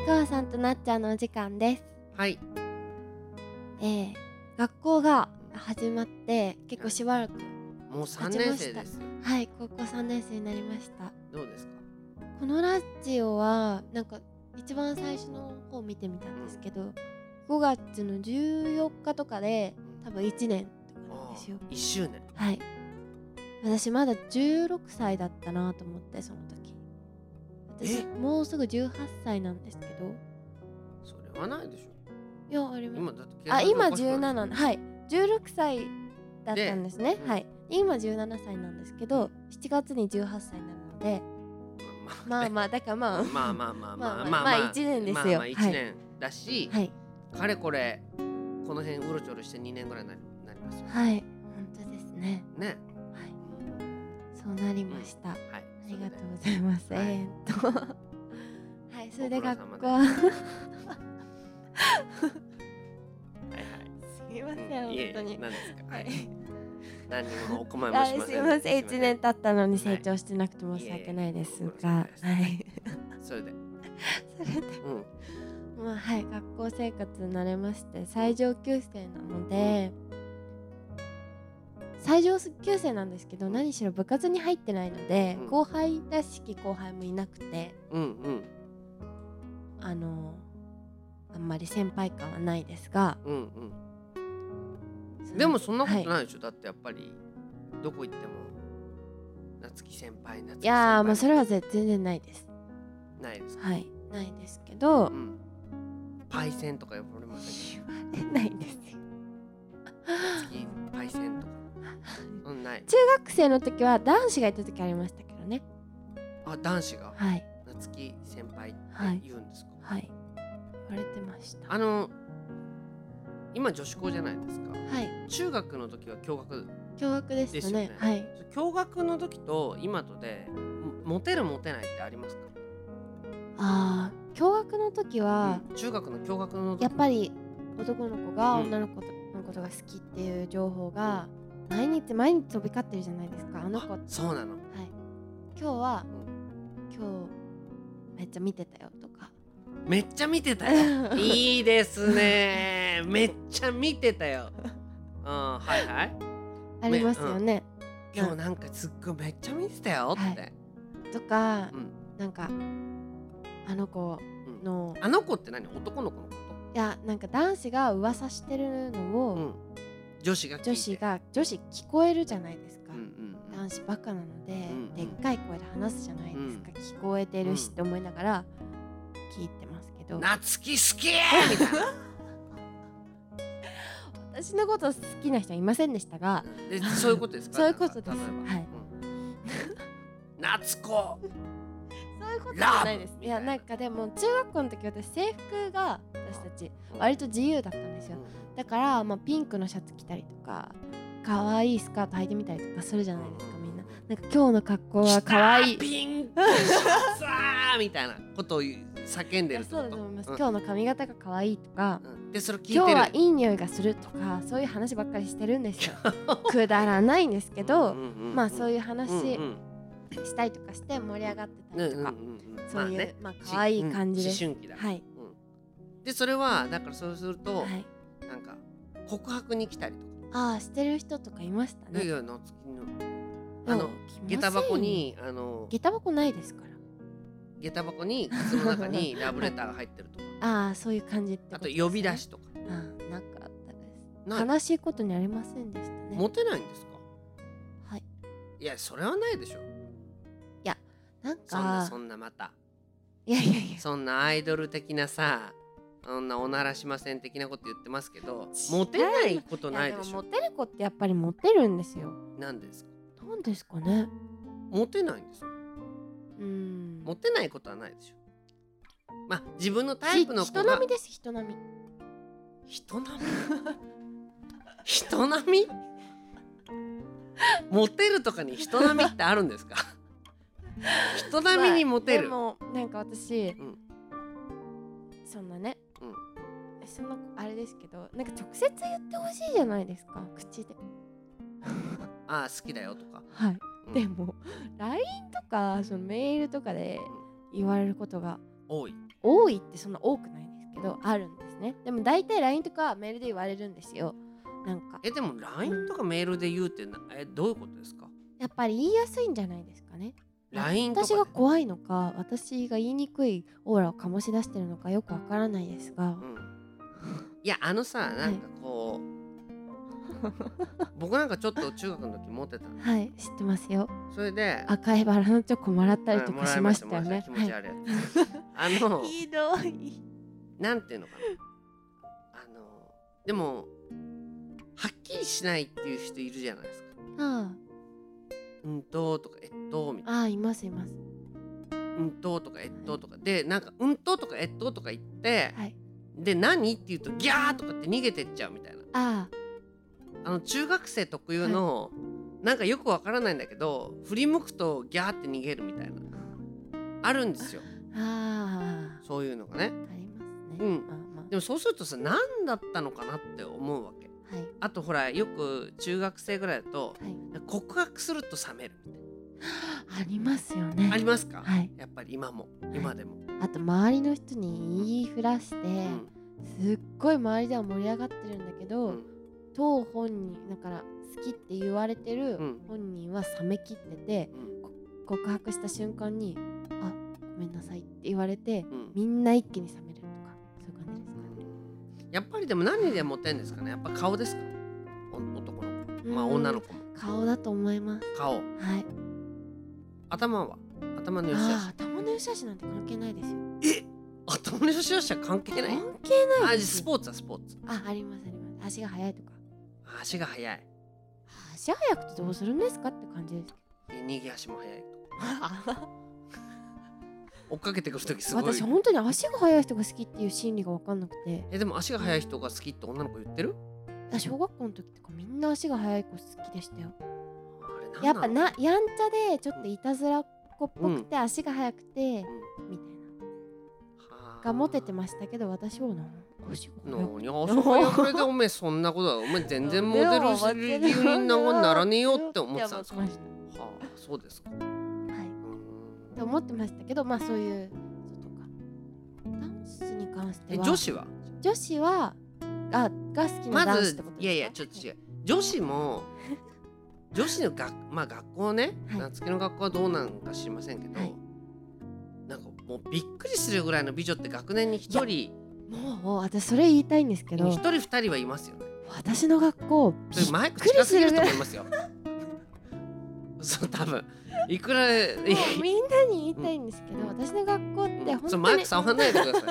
川さんとなっちゃんのお時間です。 はい。 学校が始まって結構しばらくもう3 経ちました。 年生です。 はい、高校3年生になりました。 どうですか？ このラジオはなんか一番最初の方見てみたんですけど、5月の14日とかで多分1年とかなんですよ。 1周年。 はい。私まだ16歳だったなと思って、その時。私もうすぐ18歳なんですけど。 それはないでしょ。 いや、あります。 今だって今計算がおかしくない 17、はい。16歳だったんですね。 ではい。今17歳なんですけど、7月に18歳になるので、まあまあ、だからまあ、 まあ 1年ですよ。 まあ1年だし、 はい。 かれこれこの辺うろちょろして2年ぐらいになりますよ。 はい。本当ですね。 ね。 はい。そうなりました。 はい。 ありがとうございます。 はいはい、それで学校はいはい。 すいません、本当に。 何ですか？ はい。 何にもお構いもしません。 すいません、1年経ったのに成長してなくて申し訳ないですが、はい。 それで、 まあはい、学校生活に慣れまして、最上級生なので、最上級生なんですけど、何しろ部活に入ってないので、後輩らしき後輩もいなくて、あんまり先輩感はないですが、 でもそんなことないでしょ。だってやっぱりどこ行っても夏希先輩。 いやー、もうそれは全然ないです。 ないですか？ はい、ないですけど、 パイセンとか呼ばれませんか？ 言われないですよ。 夏希パイセンとか。ない。 中学生の時は男子がいた時ありましたけどね。 あ、男子が。 はい。 夏希先輩って言うんですか？ はい。言われてました。 今女子校じゃないですか。 はい。 中学の時は共学ですよね。はい。 共学の時と今とでモテるモテないってありますか？ 共学の時は、 中学の共学の時やっぱり男の子が女の子のことが好きっていう情報が毎日飛び交ってるじゃないですか。あの子って。 そうなの。 はい。今日めっちゃ見てたよとか。 めっちゃ見てたよ。いいですね。めっちゃ見てたよ。はいはい。 ありますよね。 今日なんかすっごいめっちゃ見てたよって。 とか、なんかあの子の、 あの子って何？男の子のこと？ いや、なんか男子が噂してるのを、女子聞こえるじゃないですか。男子バカなので、でっかい声で話すじゃないですか。聞こえてるしって思いながら聞いてますけど。 夏希好きみたいな。 私のこと好きな人はいませんでしたが、 そういうことですか？ そういうことです。はい。 夏子。 そういうことじゃないです。いや、なんかでも中学校の時私制服が私たち割と自由だったんですよ。だからピンクのシャツ着たりとか可愛いスカート履いてみたりとかするじゃないですか、みんな。なんか今日の格好は可愛い。 ピンクシャツみたいなことを叫んでるってこと？ そうだと思います。今日の髪型が可愛いとか、 でそれ聞いてる。 今日はいい匂いがするとか、そういう話ばっかりしてるんですよ。くだらないんですけど、そういう話したりとかして盛り上がってたりとか、そういう可愛い感じです。 思春期だ。 はい。 でそれはだからそうするとなんか告白に来たりとか。 してる人とかいましたね。 いや夏希の下駄箱に下駄箱ないですから。 下駄箱に靴の中にラブレターが入ってるとか。 そういう感じってことですね。 あと呼び出しとか。 なんかあったです。悲しいことにありませんでしたね。 モテないんですか？ はい。 いやそれはないでしょ。 いや、なんかそんなまた。 いやそんなアイドル的なさ、そんなおならしません的なこと言ってますけど、モテないことないでしょ。 モテる子ってやっぱりモテるんですよ。 なんですか？ なんですかね。 モテないんですよ。モテないことはないでしょ。自分のタイプの子が人並みです。人並みモテるとかに人並みってあるんですか？人並みにモテる。 でもなんか私、そんなね、そんなあれですけど、なんか直接言ってほしいじゃないですか、口で。 好きだよとか。 はい。でも LINE とかそのメールとかで言われることが多い。 多いってそんな多くないんですけどあるんですね。でも大体 LINE とかメールで言われるんですよ。なんかでも LINE とかメールで言うってどういうことですか？ やっぱり言いやすいんじゃないですかね。 LINE とか私が怖いのか私が言いにくいオーラを醸し出してるのかよくわからないですが、 いやさなんかこう、僕なんかちょっと中学の時持ってたの。 はい知ってますよ。 それで赤いバラのチョコもらったりとかしましたよね。 気持ち悪い、 ひどい。 なんていうのかな、でもはっきりしないっていう人いるじゃないですか。とかみたいな。 いますいます。 とかとかでなんかとかとか言って、 はい、 で何って言うとギャーとかって逃げてっちゃうみたいな。中学生特有の、なんかよくわからないんだけど振り向くとギャーって逃げるみたいなあるんですよ。そういうのがね。 ありますね。 でもそうするとさ何だったのかなって思うわけ。あとほらよく中学生ぐらいだと、告白すると冷めるみたいな。 ありますよね。 ありますか？やっぱり今でも。 あと周りの人に言いふらして、すっごい周りでは盛り上がってるんだけど、当本人だから好きって言われてる本人は冷めきってて、告白した瞬間にあごめんなさいって言われて、みんな一気に冷めるとかそういう感じですかね。 やっぱりでも何でモテんですかね。やっぱ顔ですか？男の子、女の子も顔だと思います。 顔。頭の良し悪し。 頭の良し悪しなんて関係ないですよ。 頭の良し悪しは関係ない？ 関係ないです。 スポーツはスポーツ。 ありますあります。足が速いとか。 足が速い。 足速くてどうするんですかって感じですけど。 逃げ足も速いとか。追っかけてくるときすごい。 私本当に足が速い人が好きっていう心理が分かんなくて。 でも足が速い人が好きって女の子言ってる？ 小学校の時とかみんな足が速い子好きでしたよ。 あれやっぱやんちゃでちょっといたずら子っぽくて、足が速くて、みたいながモテてましたけど、私は足が速くてお前そんなことはお前全然モデル理由にならねえよって思ってたんですか？そうですか。 って思ってましたけど、そういうことか。男子に関しては女子はが好きな男子ってことですか？ いやちょっと違う。女子の学校ね、夏希の学校はどうなんか知りませんけど、なんかもうびっくりするぐらいの美女って学年に1人、 もう私それ言いたいんですけど、 1人2人はいますよね。 私の学校マイク近すぎると思いますよ。そう多分いくらみんなに言いたいんですけど、私の学校って本当にマイク触らないでくださ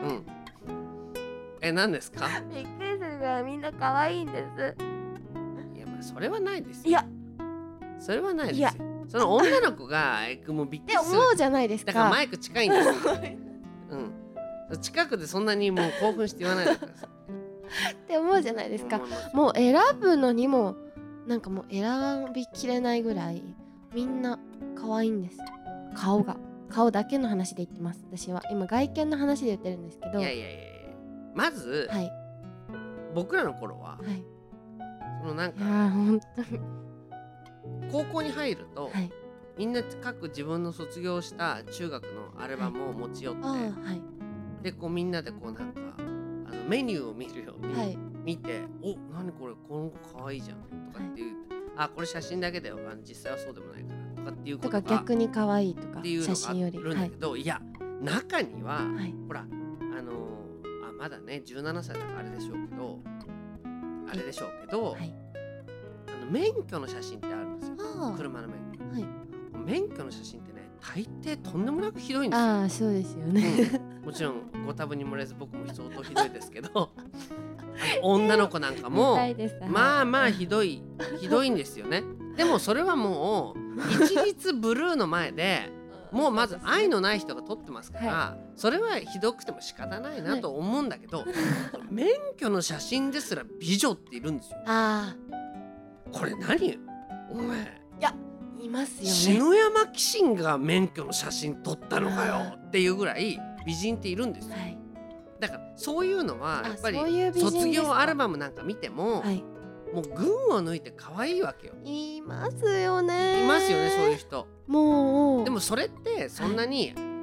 い。何ですか？ びっくりするぐらいみんな可愛いんです。 いやそれはないですよ。 いやそれはないですよ。その女の子がもうびっくりするって思うじゃないですか。 だからマイク近いんですよ。近くでそんなにもう興奮して言わないでください。 って思うじゃないですか。もう選ぶのにもなんかもう選びきれないぐらいみんな可愛いんです。顔だけの話で言ってます。私は今外見の話で言ってるんですけど、 いやまず、僕らの頃は、そのなんか本当に高校に入ると、みんな各自分の卒業した中学のアルバムを持ち寄って、でこうみんなでこうなんかメニューを見るように見て、何これこの子かわいいじゃんとかっていう、これ写真だけだよ、実際はそうでもないからとかっていうことが、 とか逆に可愛いとかっていうのが写真よりあるんだけど、いや中には、ほらまだね17歳だからあれでしょうけど、免許の写真ってあるんですよ。車の免許。免許の写真ってね大抵とんでもなくひどいんですよ。 そうですよね。 もちろんご多分に漏れず僕も相当ひどいですけど女の子なんかもひどいんですよね。でもそれはもう一律ブルーの前でもうまず愛のない人が撮ってますから、それはひどくても仕方ないなと思うんだけど、免許の写真ですら美女っているんですよ。これ何お前いますよね。 篠山紀信が免許の写真撮ったのかよっていうぐらい美人っているんですよ。だからそういうのはやっぱり卒業アルバムなんか見ても、もう群を抜いて可愛いわけよ。 いますよね。 いますよね、そういう人。 もうでもそれってそんなに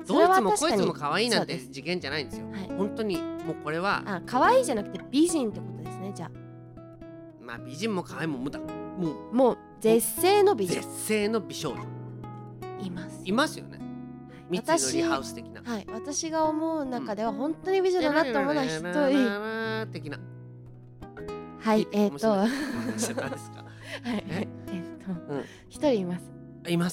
どいつもこいつも可愛いなんて次元じゃないんですよ、はい、本当にもうこれは可愛いじゃなくて美人ってことですね。じゃあまあ美人も可愛いも無駄、 もう絶世の美女、 絶世の美少女いますよね。三井のリハウス的な、 はい、私が思う中では本当に美女だなと思うのは一人的な、 はい何ですかはい一人います。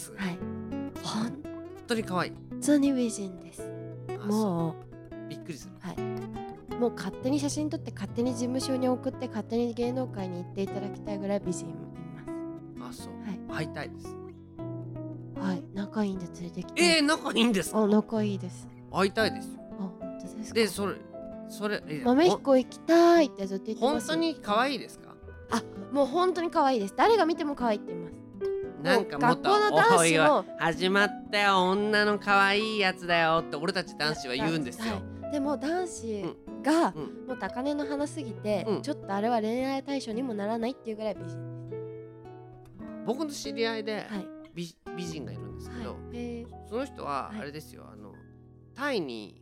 はい、 本当に可愛い、 本当に美人です。もうびっくりする。 はい、もう勝手に写真撮って勝手に事務所に送って勝手に芸能界に行っていただきたいぐらい美人います。 そう、はい、会いたいです。 はい、仲いいんで連れてきて。 仲いいんですか？ 仲いいです。 会いたいですよ。 本当ですか？ でそれ豆彦行きたいってずっと言ってます。 本当に可愛いですか？ もう本当に可愛いです。誰が見ても可愛いって言います。 なんかもっと学校の男子も始まったよ、女の可愛いやつだよって俺たち男子は言うんですよ。 でも男子がもう高嶺の花すぎて、ちょっとあれは恋愛対象にもならないっていうぐらい美人です。 僕の知り合いで美人がいるんですけど、その人はあれですよ、タイに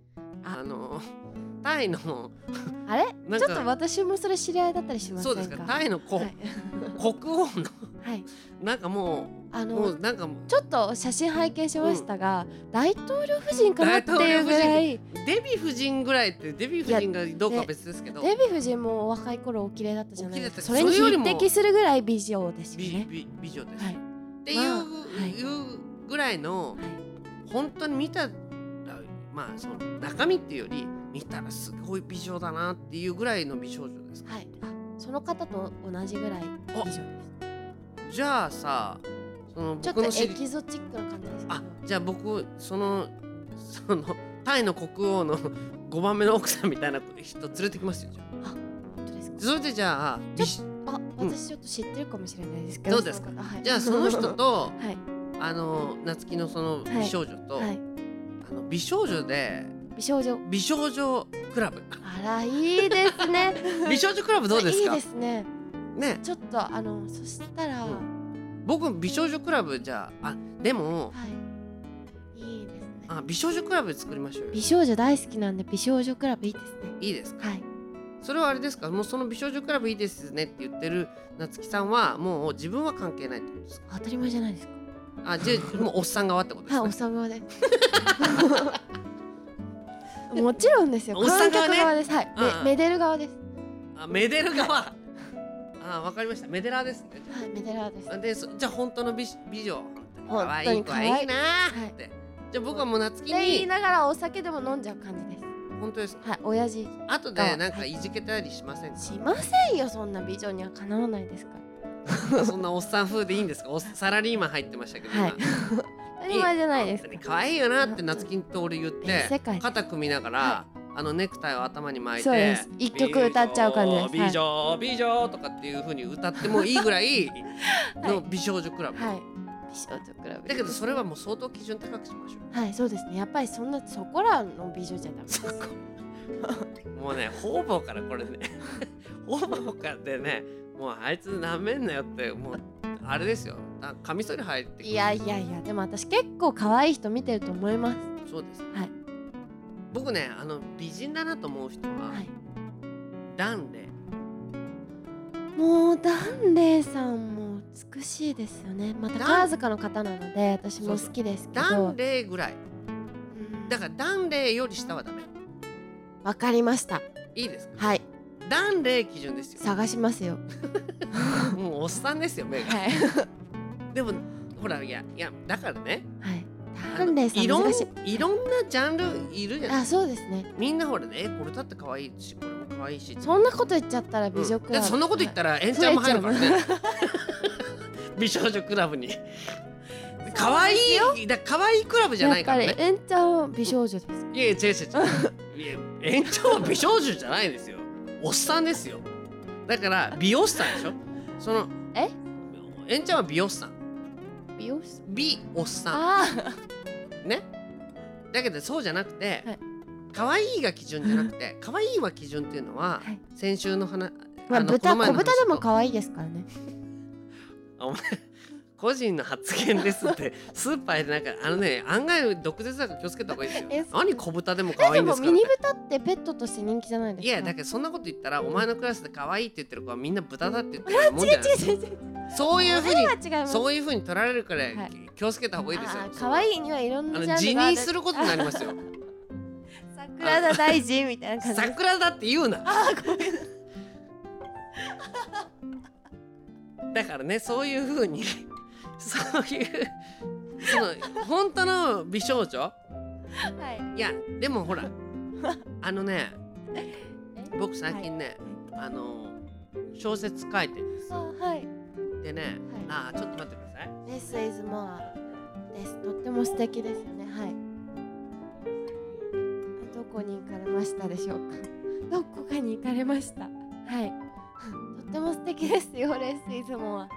タイのあれちょっと私もそれ知り合いだったりしませんか？ そうですか。タイの国王のなんかもうなんかちょっと写真拝見しましたが、大統領夫人かなっていうぐらい、 デヴィ夫人ぐらいって、デヴィ夫人がどうかは別ですけど、 デヴィ夫人も若い頃お綺麗だったじゃないですか。それに匹敵するぐらい美女ですよね。 美女です、っていうぐらいの、本当に見たらまあその中身っていうより見たらすごい美女だなっていうぐらいの美少女です。 その方と同じぐらい美女です。 じゃあさ、そのちょっとエキゾチックな感じですけど、 じゃあ僕そのタイの国王の5番目の奥さんみたいな人連れてきますよ。じゃあ本当ですか？ それでじゃあ私ちょっと知ってるかもしれないですけど、 どうですか？じゃあその人と夏希のその美少女と、美少女で美少女クラブ、 あらいいですね美少女クラブどうですか？ いいですね。ちょっとそしたら、 僕美少女クラブじゃでも、 いいですね。 美少女クラブ作りましょうよ。 美少女大好きなんで美少女クラブいいですね。 いいですか？それはあれですか？もうその美少女クラブいいですねって言ってる夏希さんはもう自分は関係ないってことですか？ 当たり前じゃないですか。 じゃあもうおっさん側ってことですか？ おっさん側ですもちろんですよ。観客側です。メデル側です。 メデル側わかりました。メデラーですね。 メデラーです。 じゃあ本当の美女、可愛い子はいいなーって。じゃあ僕はもう夏希に言いながらお酒でも飲んじゃう感じです。 本当ですか？ 親父。 あとでなんかいじけたりしませんか？ しませんよ。そんな美女にはかなわないですから。そんなおっさん風でいいんですか？サラリーマン入ってましたけど。 当たり前じゃないですか。 可愛いよなって夏希と俺言って肩組みながら。ネクタイを頭に巻いて一曲歌っちゃう感じです。 美女美女とかっていう風に歌ってもいいぐらいの美少女クラブ。 美少女クラブ。 だけどそれはもう相当基準高くしましょう。 そうですね。やっぱりそこらの美女じゃダメです。 もうね、方々からこれね方々からでね、もうあいつなめんなよってもうあれですよ。カミソリ入ってくる。 いやでも私結構可愛い人見てると思います。 そうです。僕ね、美人だなと思う人は、ダンレイ。もうダンレイさんも美しいですよね。また宝塚の方なので私も好きですけど。 ダンレイぐらい。だからダンレイより下はダメ。 わかりました。 いいですか？ダンレイ基準ですよ。 探しますよ。 もうおっさんですよ目が。でもほらいやだからね。いろんなジャンルいるじゃない。 そうですね。 みんなほらね、これだって可愛いし、これも可愛いし。 そんなこと言っちゃったら美女クラブ。 そんなこと言ったらエンちゃんも入るからね。美少女クラブに。可愛いクラブじゃないからね。 やっぱりエンちゃんは美少女です。 いや違う。エンちゃんは美少女じゃないですよ。おっさんですよ。だから美おっさんでしょ。エンちゃんは美おっさん。美おっさんね。だけどそうじゃなくて、可愛いが基準じゃなくて、可愛いは基準っていうのは先週の話、 小豚でも可愛いですからね。 お前個人の発言ですってスーパーでなんか案外毒舌だから気をつけた方がいいですよ。何小豚でも可愛いんですか。 でもミニ豚ってペットとして人気じゃないですか。 いやだけどそんなこと言ったらお前のクラスで可愛いって言ってる子はみんな豚だって言ってるもんじゃないですか。そういうふうに取られるから気をつけた方がいいですよ。 可愛いにはいろんなジャンルがある。 辞任することになりますよ。 桜田大臣みたいな感じ。 桜田って言うな。 ごめん。 だからねそういうふうにそういう本当の美少女、はい、いやでもほら僕最近ね、小説書いてるんですよ。はい、でね、はい、ちょっと待ってください。 Less is more です。とっても素敵ですよね。はい。どこに行かれましたでしょうか。どこかに行かれました。はい。とっても素敵ですよ。Less is more。はい。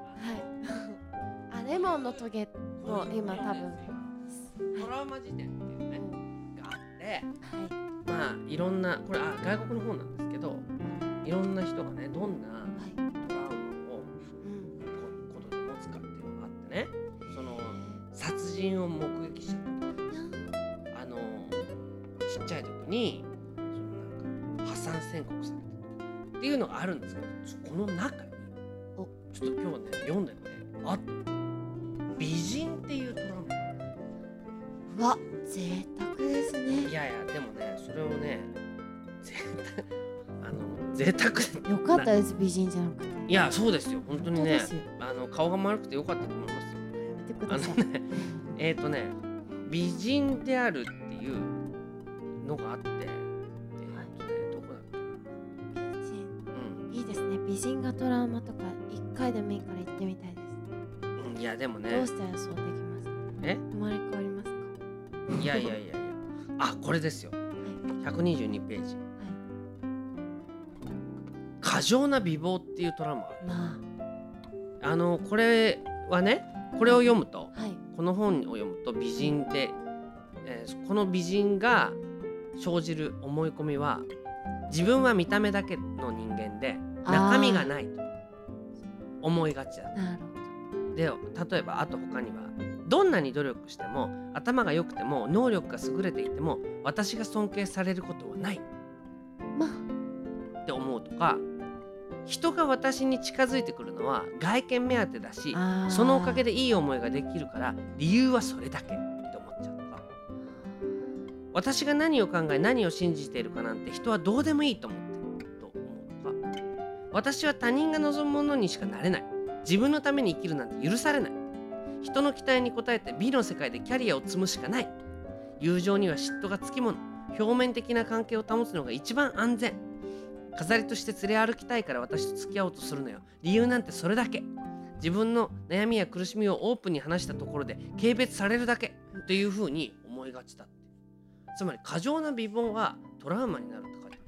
レモンのトゲも今多分トラウマ辞典っていうねがあって、まあいろんなこれ外国の本なんですけど、いろんな人がねどんなトラウマをことで持つかっていうのがあってね、その殺人を目撃しちゃったとか、ちっちゃい時になんか破産宣告されたっていうのがあるんですけど、この中にちょっと今日ね読んでねあった美人っていうトラウマ。 うわ、贅沢ですね。 いやいやでもねそれをね贅沢よかったです。美人じゃなくて。 いやそうですよ本当にね顔が丸くてよかったと思いますよ。 やめてください。 美人であるっていうのがあってどこだっけな。 美人、いいですね。美人がトラウマとか1回でもいいから行ってみたいです。 いやでもねどうしたらそうできますか。生まれ変わりますか。 いやこれですよ、122ページ、過剰な美貌っていうトラウマがこれはねこれを読むと、この本を読むと美人で、この美人が生じる思い込みは自分は見た目だけの人間で中身がないと思いがちだ。なるほど。で例えば他にはどんなに努力しても頭が良くても能力が優れていても私が尊敬されることはないって思うとか、人が私に近づいてくるのは外見目当てだしそのおかげでいい思いができるから理由はそれだけって思っちゃうとか、私が何を考え何を信じているかなんて人はどうでもいいと思ってると思うとか、私は他人が望むものにしかなれない、自分のために生きるなんて許されない、人の期待に応えて美の世界でキャリアを積むしかない、友情には嫉妬がつきもの、表面的な関係を保つのが一番安全、飾りとして連れ歩きたいから私と付き合おうとするのよ、理由なんてそれだけ、自分の悩みや苦しみをオープンに話したところで軽蔑されるだけというふうに思いがちだって。つまり過剰な美貌はトラウマになるって書いてある。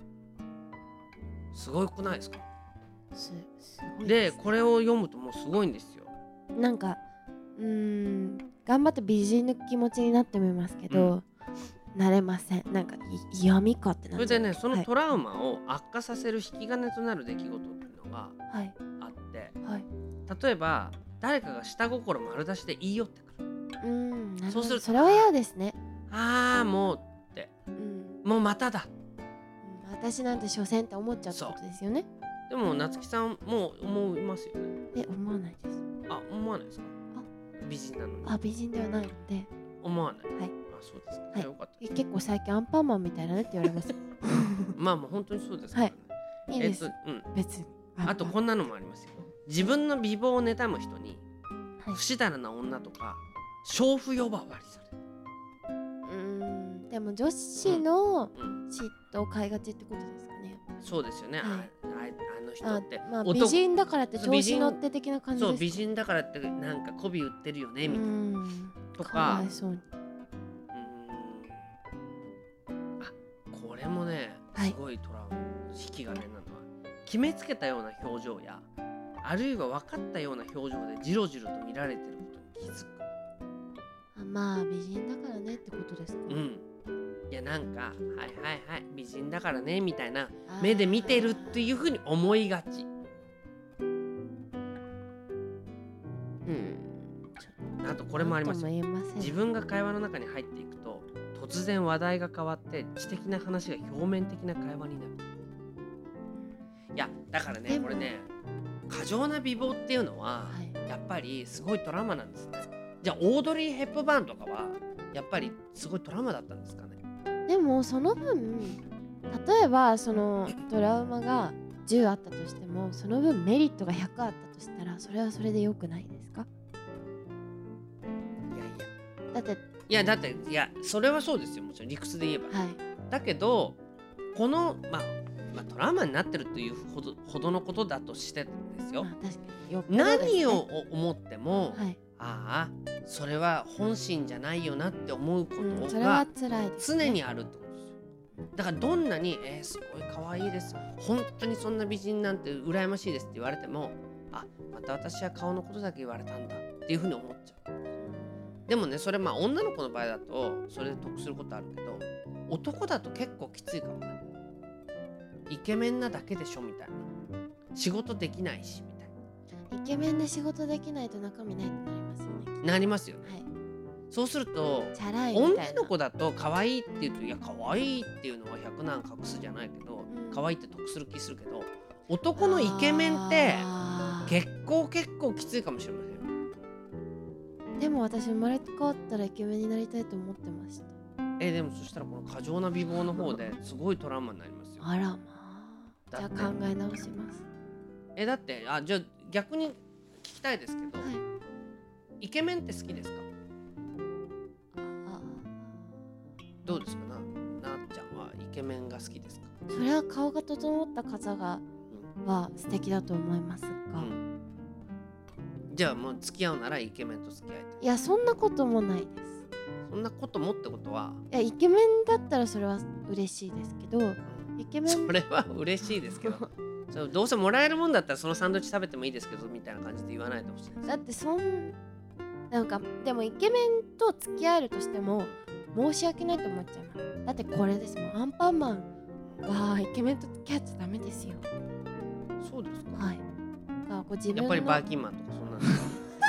すごくないですか。すごいですね。でこれを読むともうすごいんですよ。 なんか頑張って美人の気持ちになってみますけど、なれません。なんか嫌味かってなっちゃう。 それでねそのトラウマを悪化させる引き金となる出来事っていうのがあって、例えば誰かが下心丸出しで言い寄ってくる。そうするとそれは嫌ですね。 もうって、もうまただ、 私なんて所詮って思っちゃうってことですよね。 でも夏希さんも思いますよね。 思わないです。 思わないですか。美人なのに。 美人ではないので思わない。そうですか。よかった。 結構最近アンパンマンみたいなねって言われます。 まあ本当にそうですからね。 いいです。別に。 あとこんなのもありますよ。自分の美貌を妬む人に不死だらな女とか娼婦呼ばわりされる。 でも女子の嫉妬を買いがちってことですかね。 そうですよね。あの人って美人だからって調子乗って的な感じですか。 そう美人だからってなんか媚び売ってるよねみたいなとか。かわいそうに。これもねすごいトラウマ引き金なのは、決めつけたような表情やあるいは分かったような表情でジロジロと見られてることに気づく。 美人だからねってことですか。 いやなんか美人だからねみたいな目で見てるっていうふうに思いがち。 あとこれもありますよ。自分が会話の中に入っていくと突然話題が変わって知的な話が表面的な会話になる。いやだからねこれね過剰な美貌っていうのは、やっぱりすごいトラウマなんですね。じゃあオードリー・ヘップバーンとかはやっぱりすごいトラウマだったんですかね。 でもその分例えばそのトラウマが10あったとしてもその分メリットが100あったとしたらそれはそれで良くないですか。だっていやそれはそうですよ。もちろん理屈で言えば、だけどこのトラウマになってるというほどのことだとしてですよ、何を思っても、ああそれは本心じゃないよなって思うことが常にあるってことですよ。だからどんなにすごい可愛いです本当にそんな美人なんて羨ましいですって言われてもまた私は顔のことだけ言われたんだっていうふうに思っちゃう。でもねそれ女の子の場合だとそれで得することあるけど男だと結構きついかもね。イケメンなだけでしょみたいな仕事できないしみたいな。イケメンで仕事できないと中身ないってなりますよね。 なりますよね、そうすると女の子だと可愛いって言うといや可愛いっていうのは100難隠すじゃないけど、可愛いって得する気するけど男のイケメンって結構きついかもしれませんよ。 でも私生まれ変わったらイケメンになりたいと思ってました。 でもそしたらこの過剰な美貌の方ですごいトラウマになりますよ。 あらまあ。じゃあ考え直します。 だってじゃあ逆に聞きたいですけど、イケメンって好きですか？どうですかなっちゃんはイケメンが好きですか？ それは顔が整った方がは素敵だと思いますが、 じゃあもう付き合うならイケメンと付き合いたい。 いやそんなこともないです。 そんなこともってことはイケメンだったらそれは嬉しいですけど、イケメンそれは嬉しいですけどどうせもらえるもんだったらそのサンドイッチ食べてもいいですけどみたいな感じで言わないでほしい。 だってなんかでもイケメンと付き合えるとしても申し訳ないと思っちゃいます。だってこれですもん、アンパンマンはイケメンと付き合っちゃダメですよ。 そうですか。 はい。 やっぱりバーキンマンとかそんなんですか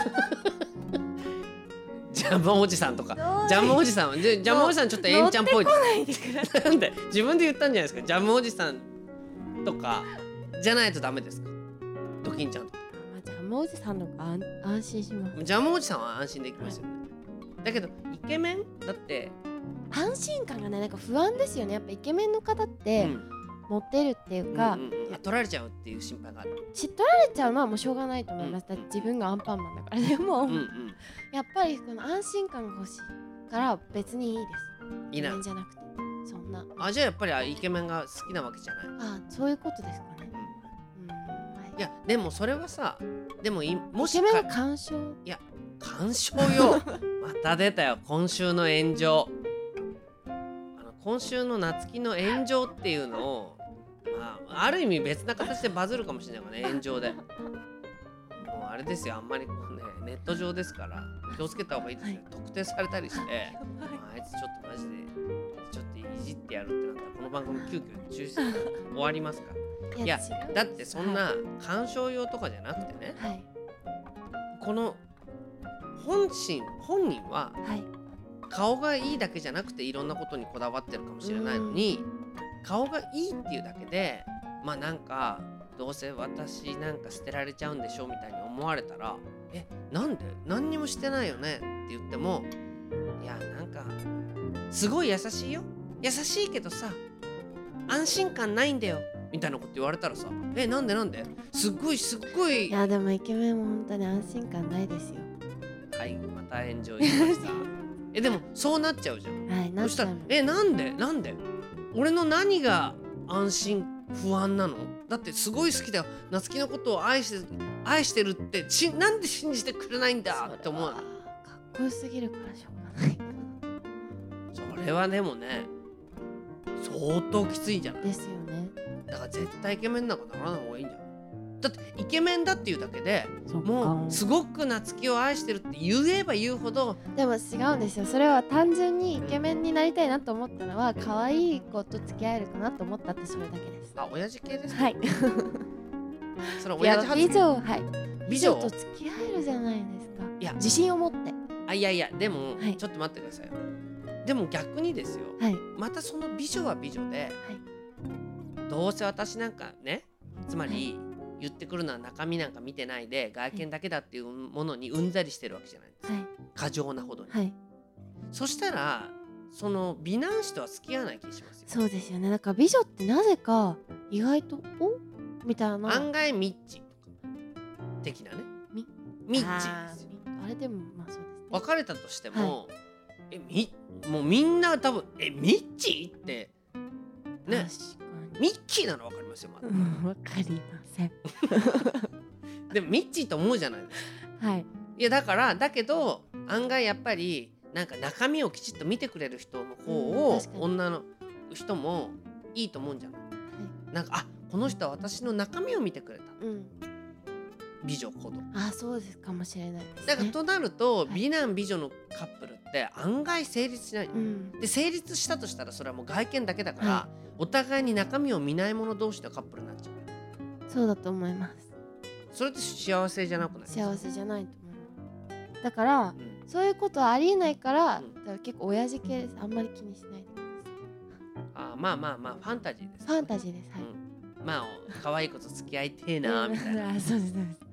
ジャムおじさんとかジャムおじさんちょっとエンちゃんっぽいなんで自分で言ったんじゃないですか。ジャムおじさんとかじゃないとダメですか？ドキンちゃんとか。 ジャムおじさんの方が安心します。 ジャムおじさんは安心できますよね、だけどイケメンだって安心感がねなんか不安ですよね。やっぱイケメンの方って、モテるっていうか、 取られちゃうっていう心配がある。 取られちゃうのはもうしょうがないと思います。だって自分がアンパンマンだから。でも、やっぱりこの安心感が欲しいから別にいいです。イケメンじゃなくてそんな。 じゃあやっぱりイケメンが好きなわけじゃない。 そういうことですかね。 いやでもそれはさもしイケメンが干渉。 いや干渉よまた出たよ今週の炎上。今週の夏希の炎上っていうのをある意味別な形でバズるかもしれないからね炎上で。もうあれですよ、あんまりネット上ですから気をつけた方がいいですよ、特定されたりしてあいつちょっとマジでちょっといじってやるってなったらこの番組急遽中止して終わりますから。いやだってそんな鑑賞用とかじゃなくてね、この本人は、顔がいいだけじゃなくていろんなことにこだわってるかもしれないのに、顔がいいっていうだけでなんかどうせ私なんか捨てられちゃうんでしょみたいに思われたらなんで何にもしてないよねって言ってもいやなんかすごい優しいよ優しいけどさ安心感ないんだよみたいなこと言われたらさなんですっごいいやでもイケメンも本当に安心感ないですよ。 はいまた炎上しましたでもそうなっちゃうじゃん。そしたらなんで俺の何が安心不安なの？だってすごい好きだよ夏希のことを愛してるってなんで信じてくれないんだって思う。かっこよすぎるからしょうがない。 それはでもね相当きついじゃないですよね。 だから絶対イケメンなんかならない方がいいんじゃない？だってイケメンだっていうだけでもうすごく夏希を愛してるって言えば言うほど。 でも違うんですよ。それは単純にイケメンになりたいなと思ったのは可愛い子と付き合えるかなと思ったってそれだけです。 親父系ですか？ はいそれ親父発言。 以上美女と付き合えるじゃないですか。いや自信を持って。 いやでも、はい、ちょっと待ってくださいよ。でも逆にですよ、はい、またその美女は美女で、はい、どうせ私なんかね、つまり、言ってくるのは中身なんか見てないで外見だけだっていうものにうんざりしてるわけじゃないですか、はい、過剰なほどに、はい、そしたらその美男子とは付き合わない気がしますよ。 そうですよね。だから美女ってなぜか意外とみたいな、 案外ミッチとか的なね、ミッチですよ。 あれでもまあそうですね。 別れたとしても、はい、もうみんな多分ミッチってね、ミッキーなの分かりますよ。まだ分かりませんでもミッチーと思うじゃないですか。はい。いやだけど案外やっぱりなんか中身をきちっと見てくれる人の方を、女の人もいいと思うんじゃない、はい、なんかこの人は私の中身を見てくれた、美女ほど。 そうですかもしれないですね。 だからとなると、美男美女のカップルって案外成立しない、で成立したとしたらそれはもう外見だけだから、お互いに中身を見ない者同士のカップルになっちゃう。 そうだと思います。 それって幸せじゃなくないですか？ 幸せじゃないと思います。だから、そういうことはありえないから、だから結構親父系です。あんまり気にしないでください。まあファンタジーです、ね、 ファンタジーです。はい。 まあ可愛い子と付き合いてえなみたいなそうですそうです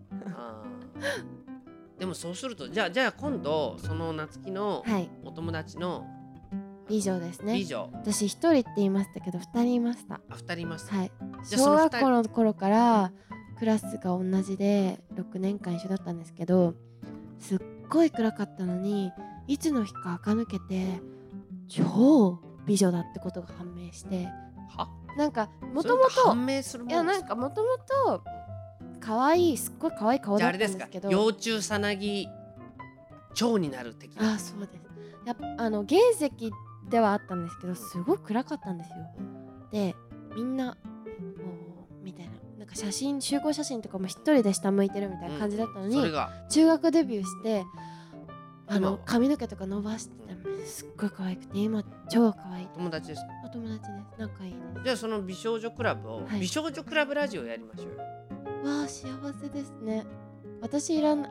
でもそうするとじゃあ今度その夏希のお友達の、 美女ですね。 美女。 私一人って言いましたけど2人いました。 2人いました。 はい。小学校の頃からクラスが同じで6年間一緒だったんですけど、すっごい暗かったのにいつの日か垢抜けて超美女だってことが判明して、なんかもともとなんかもともと可愛いすっごい可愛い顔だったんですけど、 幼虫さなぎ蝶になる的な。 そうです。やっぱ原石ではあったんですけど、すごい暗かったんですよ。でみんなみたいな、なんか集合写真とかも一人で下向いてるみたいな感じだったのに、中学デビューして髪の毛とか伸ばしてたらすっごい可愛くて、今超可愛い。 友達ですか？ お友達です。仲いいです。 じゃあその美少女クラブを、美少女クラブラジオやりましょうよ。 わあ幸せですね。私監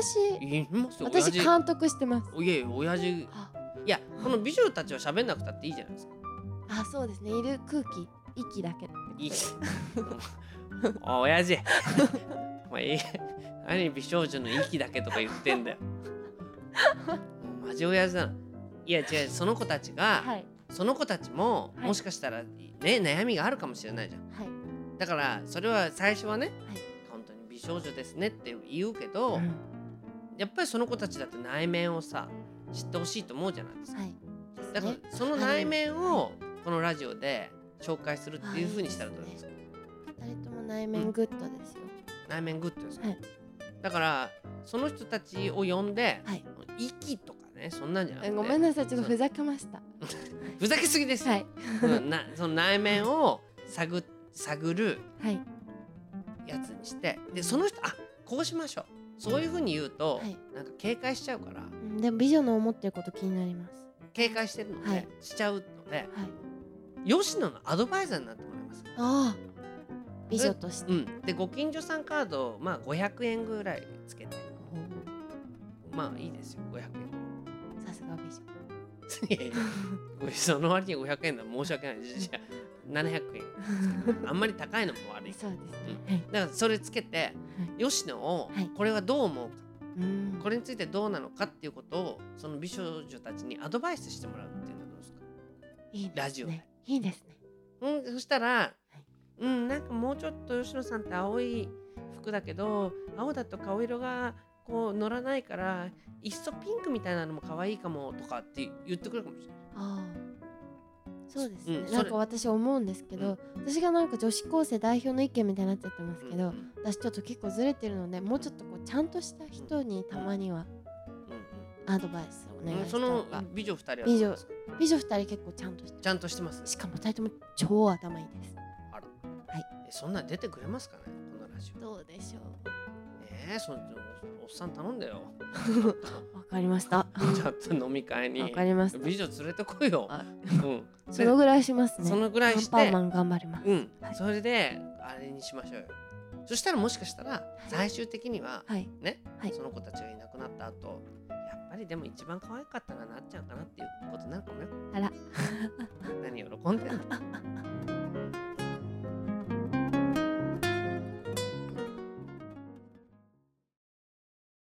督してます。 いや親父。いやこの美女たちは喋んなくたっていいじゃないですか。 そうですね。いる空気息だけ親父何美少女の息だけとか言ってんだよマジ親父だな。いや違う、その子たちが、その子たちも、もしかしたらね悩みがあるかもしれないじゃん、だからそれは最初はね、本当に美少女ですねって言うけど、やっぱりその子たちだって内面をさ知ってほしいと思うじゃないですか、だからその内面をこのラジオで紹介するっていう風にしたらどうですか？ 2人とも内面グッドですよ。 内面グッドですか？だからその人たちを呼んで、息とかね、そんなんじゃなくて、 ごめんなさいちょっとふざけましたふざけすぎですよ、その内面を探るやつにして、でその人こうしましょう、そういう風に言うと、なんか警戒しちゃうから、 でも美女の思ってること気になります。 警戒してるので、しちゃうので、吉野のアドバイザーになってもらいます。美女として、でご近所さんカード500円ぐらいつけて、いいですよ500円。 さすが美女。いやその割に500円だ、申し訳ない。じゃあ700円あんまり高いのも悪い。 そうですね、 だからそれつけて、吉野をこれはどう思うか、これについてどうなのかっていうことをその美少女たちにアドバイスしてもらうっていうのはどうですか？ いいですね。 ラジオでいいですね。 そしたら、なんかもうちょっと吉野さんって青い服だけど青だと顔色がこう乗らないからいっそピンクみたいなのも可愛いかもとかって言ってくるかもしれない。 そうですね、なんか私思うんですけど、私がなんか女子高生代表の意見みたいになっちゃってますけど、私ちょっと結構ずれてるので、もうちょっとこうちゃんとした人にたまにはアドバイスをお願いした方が。 その美女2人は美女2人結構ちゃんとしてます。しかも2人とも超頭いいです。 そんな出てくれますかね、このラジオ。 どうでしょう。 そのおっさん頼んだよわかりました。 ちょっと飲み会にわかりました。 美女連れてこいよ。 そのぐらいしますね。 そのぐらいしてアンパンマン頑張ります。 それであれにしましょうよ。 そしたらもしかしたら最終的には、ね、 その子たちがいなくなった後、やっぱりでも一番可愛かったのはなっちゃうかなっていうことになるかもよ。 あら何喜んでんの